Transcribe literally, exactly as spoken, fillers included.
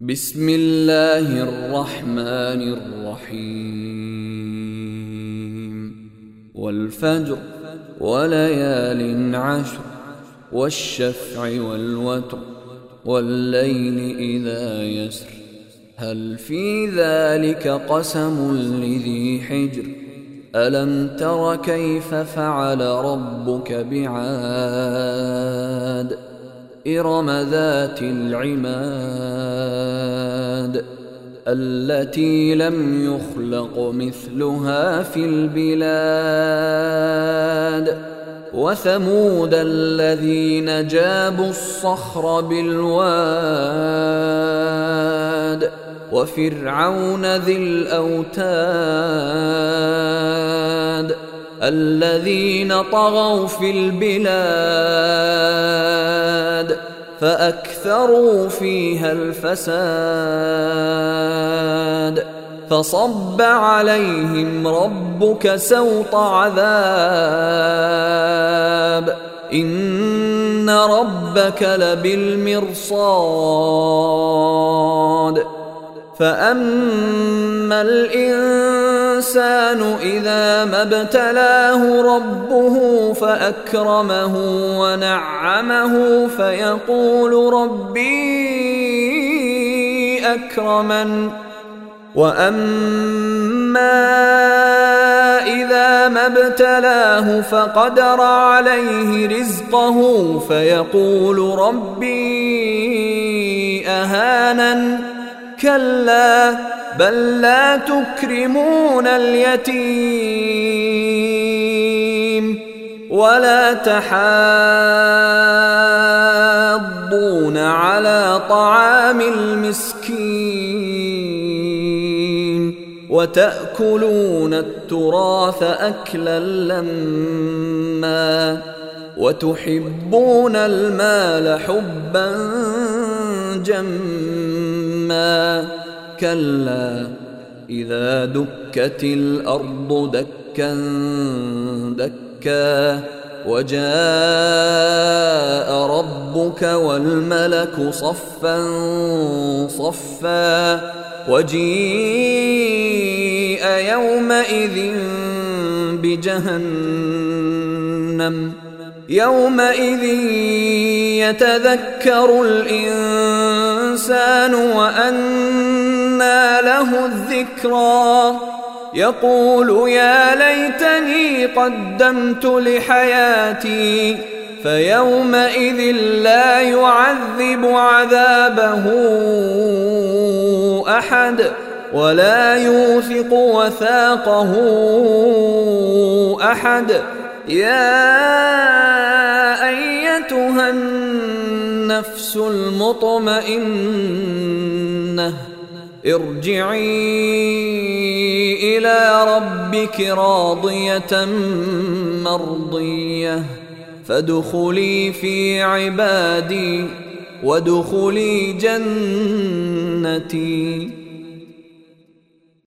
بسم الله الرحمن الرحيم والفجر وليال عشر والشفع والوتر والليل إذا يسر هل في ذلك قسم لذي حجر ألم تر كيف فعل ربك بعاد إرم ذات العماد التي لم يخلق مثلها في البلاد وثمود الذين جابوا الصخر بالواد وفرعون ذي الأوتاد الذين طغوا في البلاد فأكثروا فيها الفساد فصب عليهم ربك سوط عذاب إن ربك لبالمرصاد فأما الإنسان إذا ما ابتلاه ربه فأكرمه ونعمه فيقول ربي أكرمن وأما إذا ما ابتلاه فقدر عليه رزقه فيقول ربي أهانن كلا بل لا تكرمون اليتيم ولا تحاضون على طعام المسكين وتأكلون التراث أكلا لما وتحبون المال حبا جما كلا إذا دكت الأرض دكا دكا وجاء ربك والملك صفا صفا وجيء يومئذ بجهنم يومئذ يتذكر الإنسان وأنى له الذكرى يقول يا ليتني قدمت لحياتي فيومئذ لا يعذب عذابه أحد ولا يوثق وثاقه أحد يا أيتها النفس المطمئنة ارجعي إلى ربك راضية مرضية فادخلي في عبادي وادخلي جنتي.